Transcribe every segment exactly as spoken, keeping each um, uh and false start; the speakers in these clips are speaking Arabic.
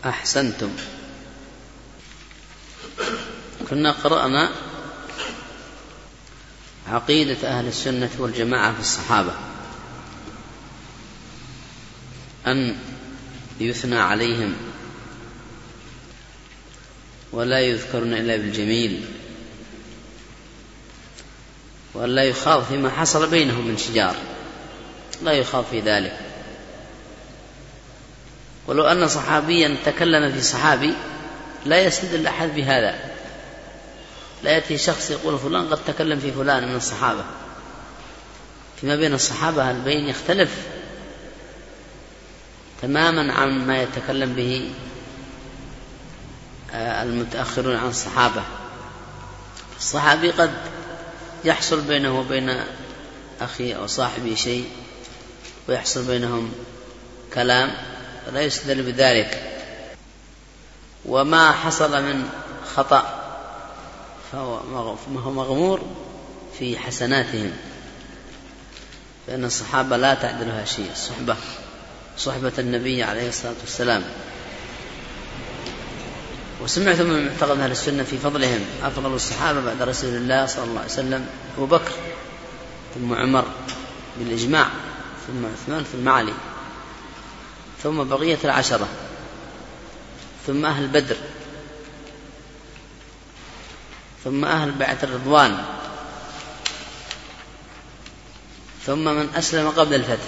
أحسنتم. كنا قرأنا عقيدة أهل السنة والجماعة في الصحابة، أن يثنى عليهم ولا يذكرون إلا بالجميل، وأن لا يخاض فيما حصل بينهم من شجار، لا يخاض في ذلك. ولو أن صحابيا تكلم في صحابي لا يستدل أحد بهذا، لا يأتي شخص يقول فلان قد تكلم في فلان من الصحابة. فيما بين الصحابة البين يختلف تماما عن ما يتكلم به المتأخرون عن الصحابة. الصحابي قد يحصل بينه وبين أخي أو صاحبي شيء ويحصل بينهم كلام، لا يستدل بذلك. وما حصل من خطأ فهو مغمور في حسناتهم، فإن الصحابة لا تعدلها شيء. الصحبة صحبة النبي عليه الصلاة والسلام. وسمعتم من معتقد أهل السنة في فضلهم: أفضل الصحابة بعد رسول الله صلى الله عليه وسلم أبو بكر، ثم عمر بالإجماع، ثم عثمان، ثم علي، ثم بقية العشرة، ثم أهل بدر، ثم أهل بيعة الرضوان، ثم من أسلم قبل الفتح،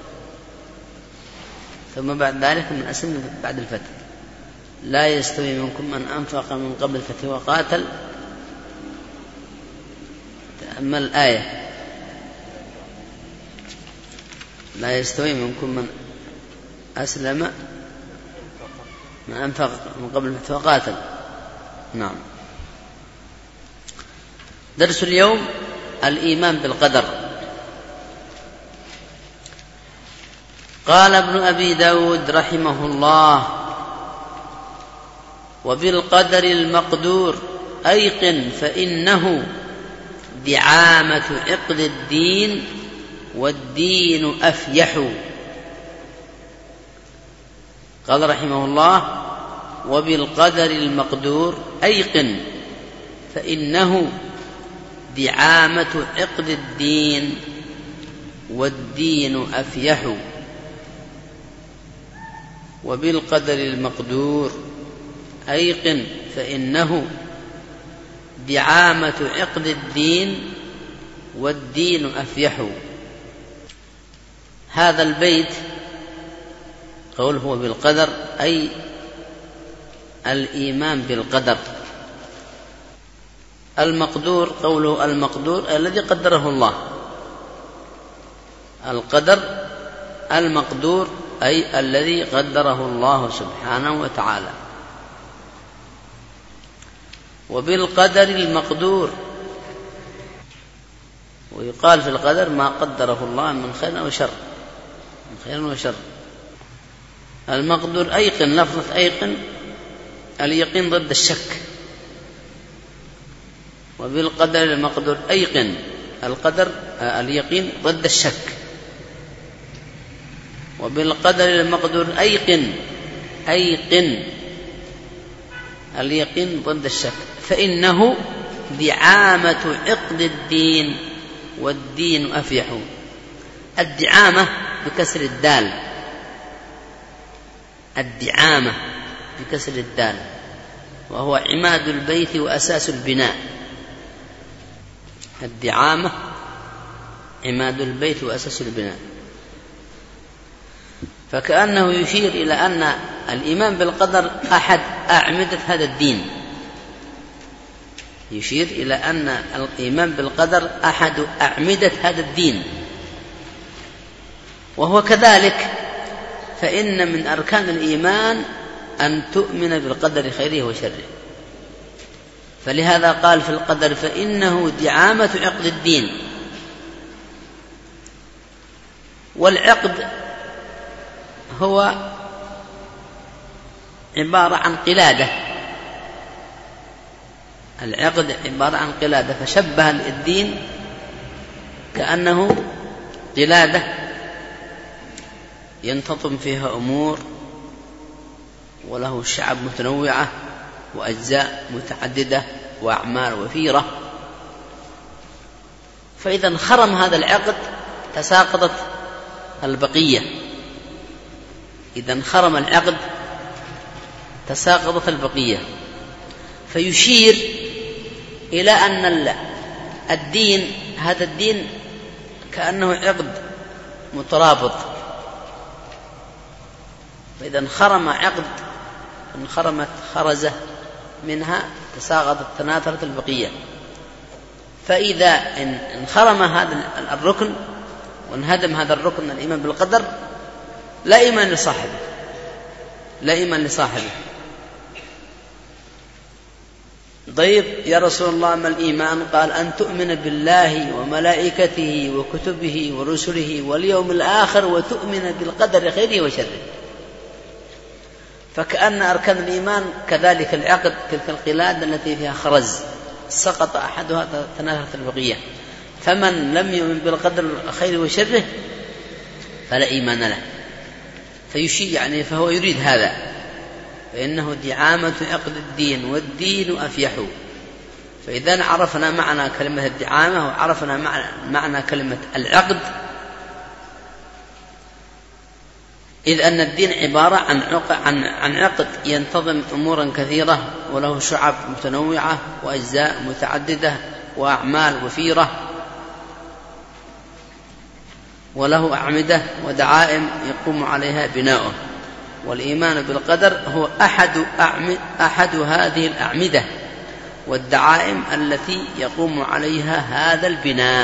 ثم بعد ذلك من أسلم بعد الفتح. لا يستوي منكم من أنفق من قبل الفتح وقاتل. تأمل الآية: لا يستوي منكم من أسلم من أنفق من قبل الفتح وقاتل. نعم. درس اليوم: الإيمان بالقدر. قال ابن أبي داود رحمه الله: وبالقدر المقدور أيقن فإنه دعامة عقد الدين والدين أفيح. قال رحمه الله: وبالقدر المقدور أيقن فإنه دعامة عقد الدين والدين أفيح. وبالقدر المقدور أيقن فإنه دعامة عقد الدين والدين أفيح. هذا البيت قوله بالقدر أي الإيمان بالقدر. المقدور قوله المقدور الذي قدره الله. القدر المقدور أي الذي قدره الله سبحانه وتعالى. وبالقدر المقدور، ويقال في القدر ما قدره الله من خير وشر، من خير وشر. المقدور أيقن، لفظة أيقن اليقين ضد الشك. وبالقدر المقدور أيقن، القدر اليقين ضد الشك. وبالقدر المقدور أيقن، أيقن اليقين ضد الشك. فإنه دعامة عقد الدين والدين أفيح. الدعامة بكسر الدال، الدعامة بكسر الدال، وهو عماد البيت وأساس البناء. الدعامة عماد البيت وأساس البناء. فكأنه يشير إلى أن الإيمان بالقدر أحد أعمدة هذا الدين، يشير إلى أن الإيمان بالقدر أحد أعمدة هذا الدين. وهو كذلك، فإن من أركان الإيمان أن تؤمن بالقدر خيره وشره. فلهذا قال في القدر: فإنه دعامة عقد الدين. والعقد هو عبارة عن قلادة، العقد عبارة عن قلادة، فشبه الدين كأنه قلادة ينتظم فيها أمور وله شعب متنوعة وأجزاء متعددة وأعمال وفيرة. فإذا انخرم هذا العقد تساقطت البقية. إذا انخرم العقد تساقطت البقية. فيشير إلى أن الدين هذا الدين كأنه عقد مترابط، فإذا انخرم عقد انخرمت خرزة منها تساقطت تناثرت البقية. فإذا انخرم هذا الركن وانهدم هذا الركن الإيمان بالقدر لا إيمان لصاحبه لا إيمان لصاحبه طيب يا رسول الله ما الإيمان؟ قال أن تؤمن بالله وملائكته وكتبه ورسله واليوم الآخر وتؤمن بالقدر خيره وشره. فكأن أركان الإيمان كذلك العقد تلك القلادة التي فيها خرز سقط أحدها تناثرت البقية. فمن لم يؤمن بالقدر خيره وشره فلا إيمان له. فيشيء يعني فهو يريد هذا، فإنه دعامة عقد الدين والدين أفيح. فإذا عرفنا معنى كلمة الدعامة وعرفنا معنى كلمة العقد، إذ أن الدين عبارة عن عن عقد ينتظم أمورا كثيرة وله شعب متنوعة وأجزاء متعددة وأعمال وفيرة، وله أعمدة ودعائم يقوم عليها بناؤه. والإيمان بالقدر هو أحد أحد هذه الأعمدة والدعائم التي يقوم عليها هذا البناء.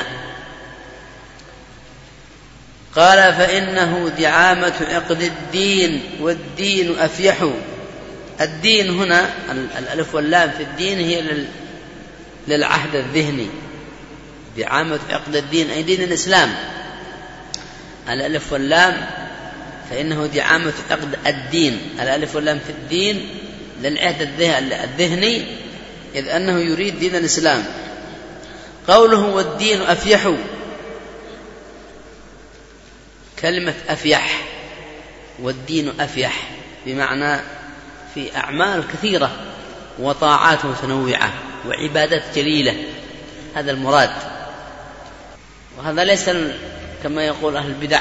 قال فإنه دعامة عقد الدين والدين أفيح. الدين هنا الألف واللام في الدين هي للعهد الذهني، دعامة عقد الدين أي دين الإسلام. الألف واللام فإنه دعامة عقد الدين، الألف واللام في الدين للعهد الذهني إذ أنه يريد دين الإسلام. قوله والدين أفيح، كلمة أفيح والدين أفيح بمعنى في أعمال كثيرة وطاعات متنوعة وعبادات جليلة، هذا المراد. وهذا ليس كما يقول أهل البدع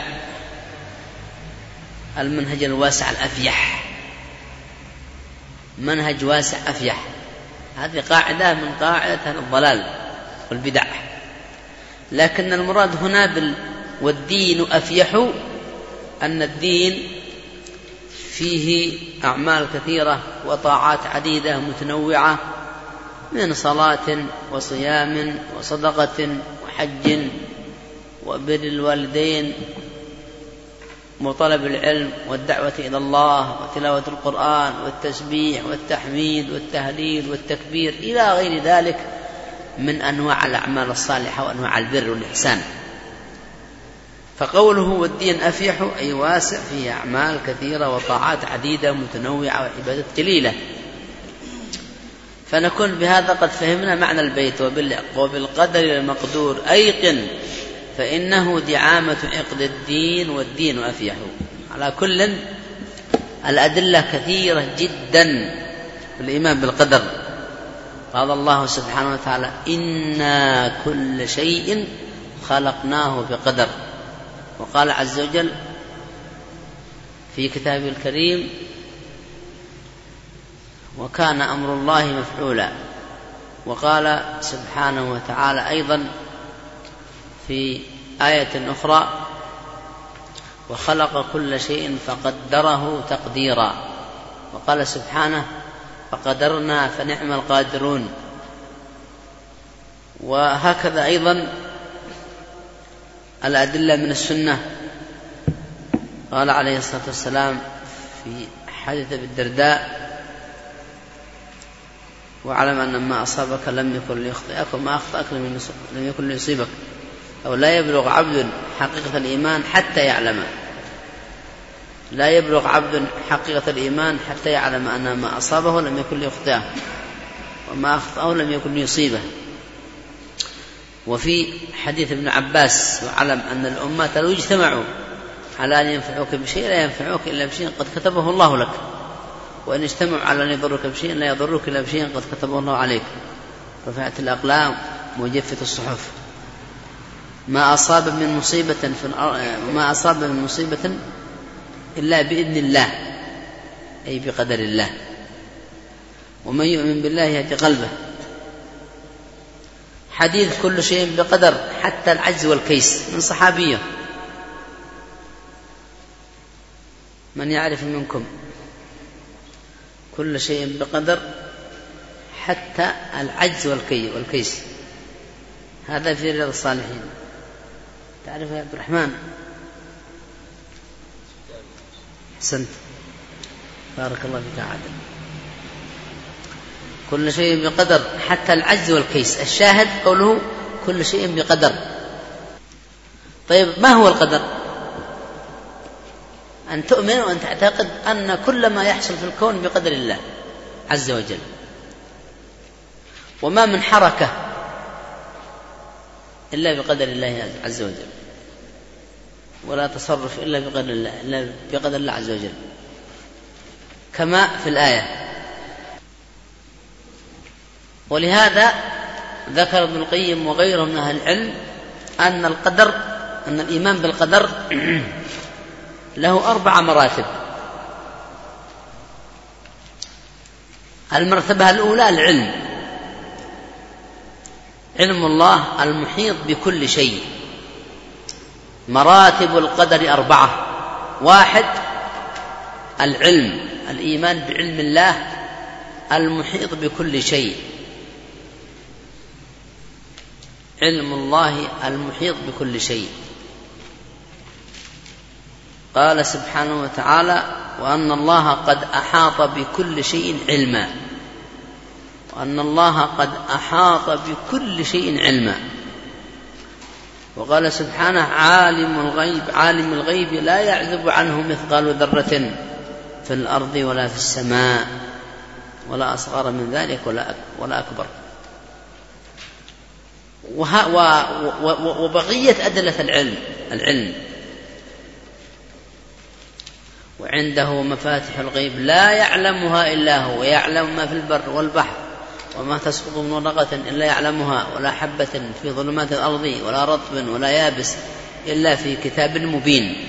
المنهج الواسع الأفيح، منهج واسع أفيح، هذه قاعدة من قاعدة الضلال والبدع. لكن المراد هنا بال والدين أفيح أن الدين فيه أعمال كثيرة وطاعات عديدة متنوعة من صلاة وصيام وصدقة وحج وبر الوالدين وطلب العلم والدعوة إلى الله وتلاوة القرآن والتسبيح والتحميد والتهليل والتكبير إلى غير ذلك من أنواع الأعمال الصالحة وأنواع البر والإحسان. فقوله والدين أفيح أي واسع فيه أعمال كثيرة وطاعات عديدة متنوعة وعبادات جليلة. فنكون بهذا قد فهمنا معنى البيت وبالقدر المقدور أيقن فإنه دعامة عقد الدين والدين أفيح. على كل الأدلة كثيرة جدا في الإيمان بالقدر. قال الله سبحانه وتعالى إنا كل شيء خلقناه بقدر. وقال عز وجل في كتابه الكريم وكان أمر الله مفعولا. وقال سبحانه وتعالى أيضا في آية أخرى وخلق كل شيء فقدره تقديرا. وقال سبحانه فقدرنا فنعم القادرون. وهكذا أيضا الأدلة من السنة. قال عليه الصلاة والسلام في حديث أبي الدرداء واعلم أن ما أصابك لم يكن ليخطئك وما أخطأك لم يكن ليصيبك، أو لا يبلغ عبد حقيقة الإيمان حتى يعلم لا يبلغ عبد حقيقة الإيمان حتى يعلم أن ما أصابه لم يكن ليخطئه وما أخطأه لم يكن ليصيبه. وفي حديث ابن عباس واعلم أن الأمة لو اجتمعوا على أن ينفعوك بشيء لا ينفعوك إلا بشيء قد كتبه الله لك. وإن اجتمعوا على أن يضروك بشيء لا يضروك إلا بشيء قد كتبه الله عليك. رفعت الأقلام وجفت الصحف. ما أصاب من مصيبة في الأرض ما أصاب من مصيبة إلا بإذن الله، أي بقدر الله. ومن يؤمن بالله يهدي قلبه. حديث كل شيء بقدر حتى العجز والكيس، من صحابية. من يعرف منكم؟ كل شيء بقدر حتى العجز والكيس. هذا في رياض الصالحين. تعرف يا عبد الرحمن؟ أحسنت، بارك الله فيك عادل. كل شيء بقدر حتى العجز والكيس. الشاهد قوله كل شيء بقدر. طيب ما هو القدر؟ أن تؤمن وأن تعتقد أن كل ما يحصل في الكون بقدر الله عز وجل، وما من حركة إلا بقدر الله عز وجل، ولا تصرف إلا بقدر الله إلا بقدر الله عز وجل، كما في الآية. ولهذا ذكر ابن القيم وغيره من أهل العلم أن القدر أن الإيمان بالقدر له أربع مراتب. المرتبة الأولى العلم، علم الله المحيط بكل شيء. مراتب القدر أربعة. واحد العلم، الإيمان بعلم الله المحيط بكل شيء. علم الله المحيط بكل شيء. قال سبحانه وتعالى: وأن الله قد أحاط بكل شيء علما. وأن الله قد أحاط بكل شيء علما. وقال سبحانه: عالم الغيب عالم الغيب لا يعزب عنه مثقال ذرة في الأرض ولا في السماء ولا أصغر من ذلك ولا أكبر. وبقية أدلة العلم العلم وعنده مفاتح الغيب لا يعلمها إلا هو، ويعلم ما في البر والبحر وما تسقط من ورقة إلا يعلمها، ولا حبة في ظلمات الأرض ولا رطب ولا يابس إلا في كتاب مبين.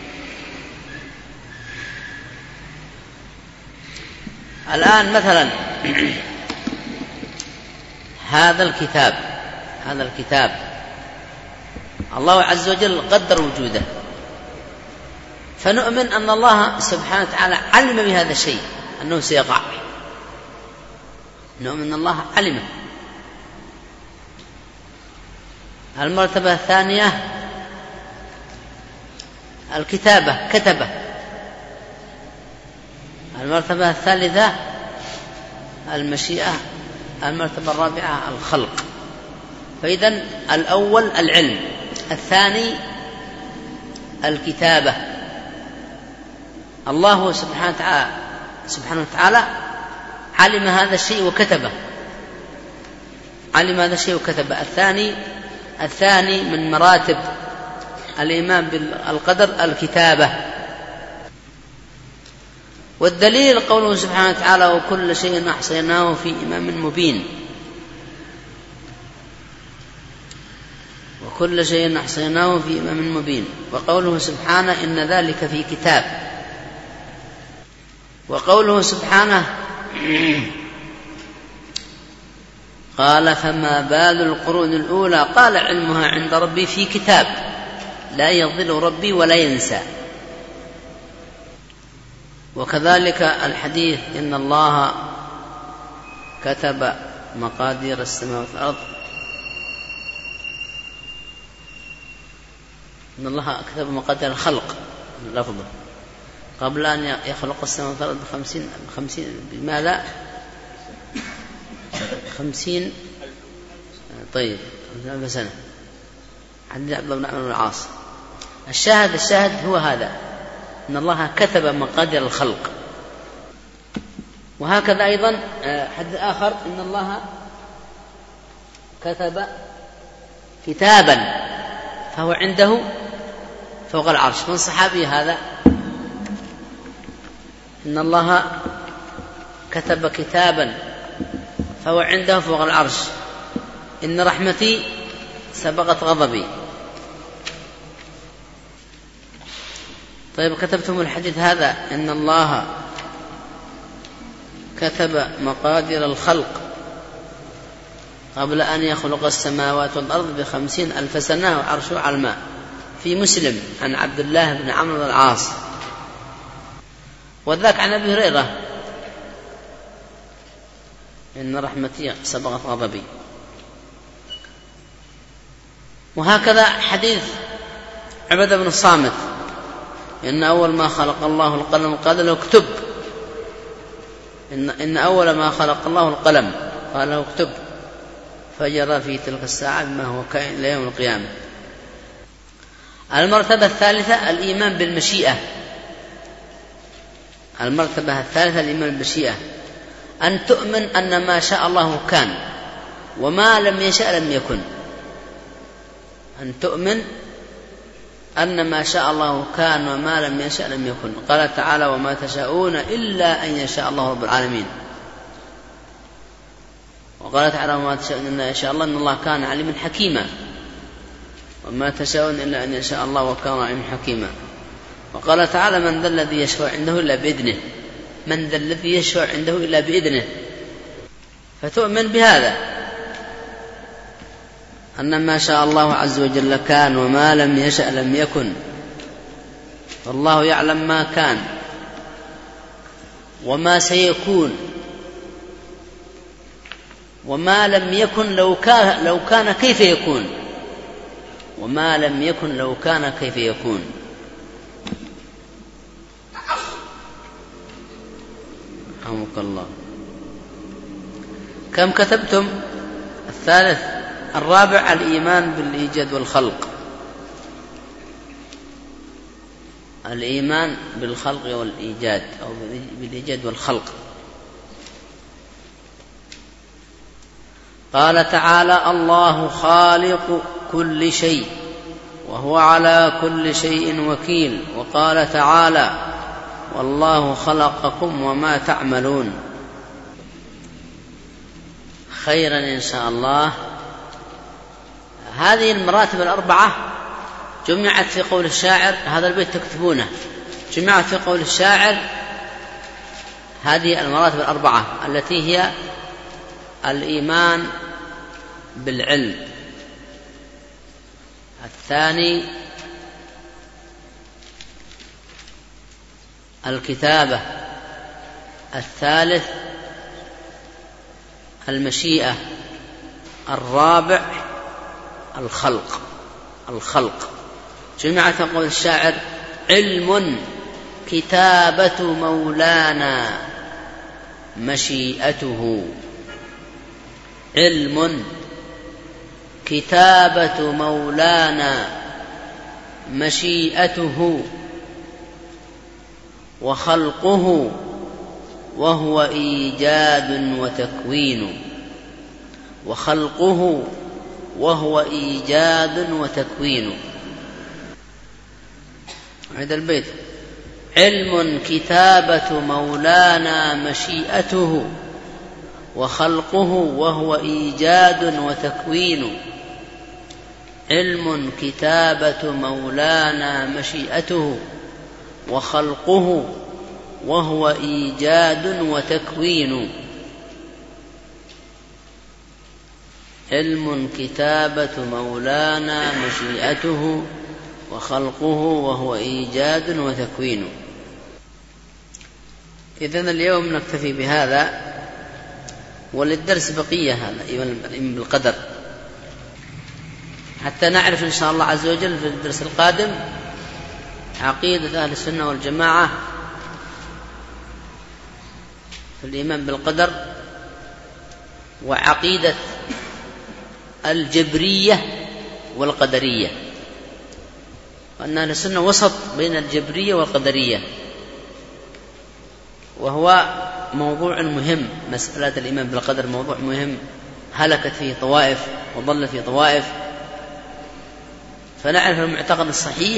الآن مثلا هذا الكتاب هذا الكتاب الله عز وجل قدر وجوده، فنؤمن أن الله سبحانه وتعالى علم بهذا الشيء أنه سيقع. نؤمن أن الله علمه. المرتبة الثانية الكتابة، كتبه. المرتبة الثالثة المشيئة. المرتبة الرابعة الخلق. فإذن الأول العلم، الثاني الكتابة. الله سبحانه وتعالى سبحانه وتعالى علم هذا الشيء وكتبه علم هذا الشيء وكتبه. الثاني الثاني من مراتب الإيمان بالقدر الكتابة. والدليل قوله سبحانه وتعالى: وكل شيء أحصيناه في إمام مبين. وكل شيء أحصيناه في إمام مبين. وقوله سبحانه: إن ذلك في كتاب. وقوله سبحانه: قال: فما بال القرون الأولى قال علمها عند ربي في كتاب لا يضل ربي ولا ينسى. وكذلك الحديث: إن الله كتب مقادير السماوات والأرض إن الله كتب مقادير الخلق لفظه قبل أن يخلق السماوات والأرض بخمسين خمسين بماذا؟ خمسين طيب خمسين سنة. حديث عبد الله بن عمرو بن العاص. الشاهد الشاهد هو هذا، إن الله كتب مقادير الخلق. وهكذا أيضا حديث آخر: إن الله كتب كتابا فهو عنده فوق العرش. من صحابي هذا؟ إن الله كتب كتابا فهو عنده فوق العرش إن رحمتي سبقت غضبي. طيب كتبتم الحديث هذا إن الله كتب مقادير الخلق قبل أن يخلق السماوات والأرض بخمسين ألف سنة وعرشه على الماء، في مسلم عن عبد الله بن عمرو بن العاص، وذاك عن أبي هريرة إن رحمتي سبقت غضبي. وهكذا حديث عبادة بن الصامت إن أول ما خلق الله القلم قال له اكتب، إن, إن أول ما خلق الله القلم قال له اكتب، فجرى في تلك الساعة بما هو كائن إلى يوم القيامة. المرتبة الثالثة الإيمان بالمشيئة. المرتبة الثالثة الإيمان بالمشيئة، أن تؤمن أن ما شاء الله كان وما لم يشاء لم يكن. أن تؤمن أن ما شاء الله كان وما لم يشاء لم يكن. قال تعالى وما تشاءون إلا أن يشاء الله رب العالمين. وقال تعالى وما تشاءون إلا أن يشاء الله إن الله كان عليما حكيما. وما تشاءون إلا أن يشاء الله وكان عليما حكيما. وقال تعالى من ذا الذي يشفع عنده إلا بإذنه. من ذا الذي يشفع عنده إلا بإذنه. فتؤمن بهذا أن ما شاء الله عز وجل كان وما لم يشأ لم يكن. فالله يعلم ما كان وما سيكون وما لم يكن لو كان, لو كان كيف يكون وما لم يكن لو كان كيف يكون. رحمك الله. كم كتبتم؟ الثالث. الرابع الإيمان بالإيجاد والخلق. الإيمان بالخلق والإيجاد أو بالإيجاد والخلق. قال تعالى الله خالق كل شيء وهو على كل شيء وكيل. وقال تعالى والله خلقكم وما تعملون. خيرا إن شاء الله. هذه المراتب الأربعة جمعت في قول الشاعر، هذا البيت تكتبونه، جمعت في قول الشاعر هذه المراتب الأربعة التي هي الإيمان بالعلم، الثاني الكتابة، الثالث المشيئة، الرابع الخلق. الخلق جمعت قول الشاعر علم كتابة مولانا مشيئته. علم كتابة مولانا مشيئته وخلقه وهو إيجاد وتكوين. وخلقه وهو إيجاد وتكوين. هذا البيت علم كتابة مولانا مشيئته وخلقه وهو إيجاد وتكوين. علم كتابة مولانا مشيئته وخلقه وهو إيجاد وتكوين. علم كتابة مولانا مشيئته وخلقه وهو إيجاد وتكوين. إذن اليوم نكتفي بهذا، وللدرس بقية هذا الإيمان بالقدر حتى نعرف إن شاء الله عز وجل في الدرس القادم عقيدة أهل السنة والجماعة في الإيمان بالقدر، وعقيدة الجبرية والقدرية، وأن أهل السنة وسط بين الجبرية والقدرية، وهو موضوع مهم. مسألة الإيمان بالقدر موضوع مهم، هلكت فيه طوائف وضل فيه طوائف، فنعرف المعتقد الصحيح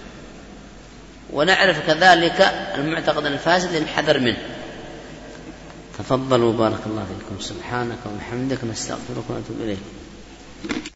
ونعرف كذلك المعتقد الفاسد للحذر منه. تفضلوا بارك الله فيكم. سبحانك وبحمدك نستغفرك ونتوب إليك.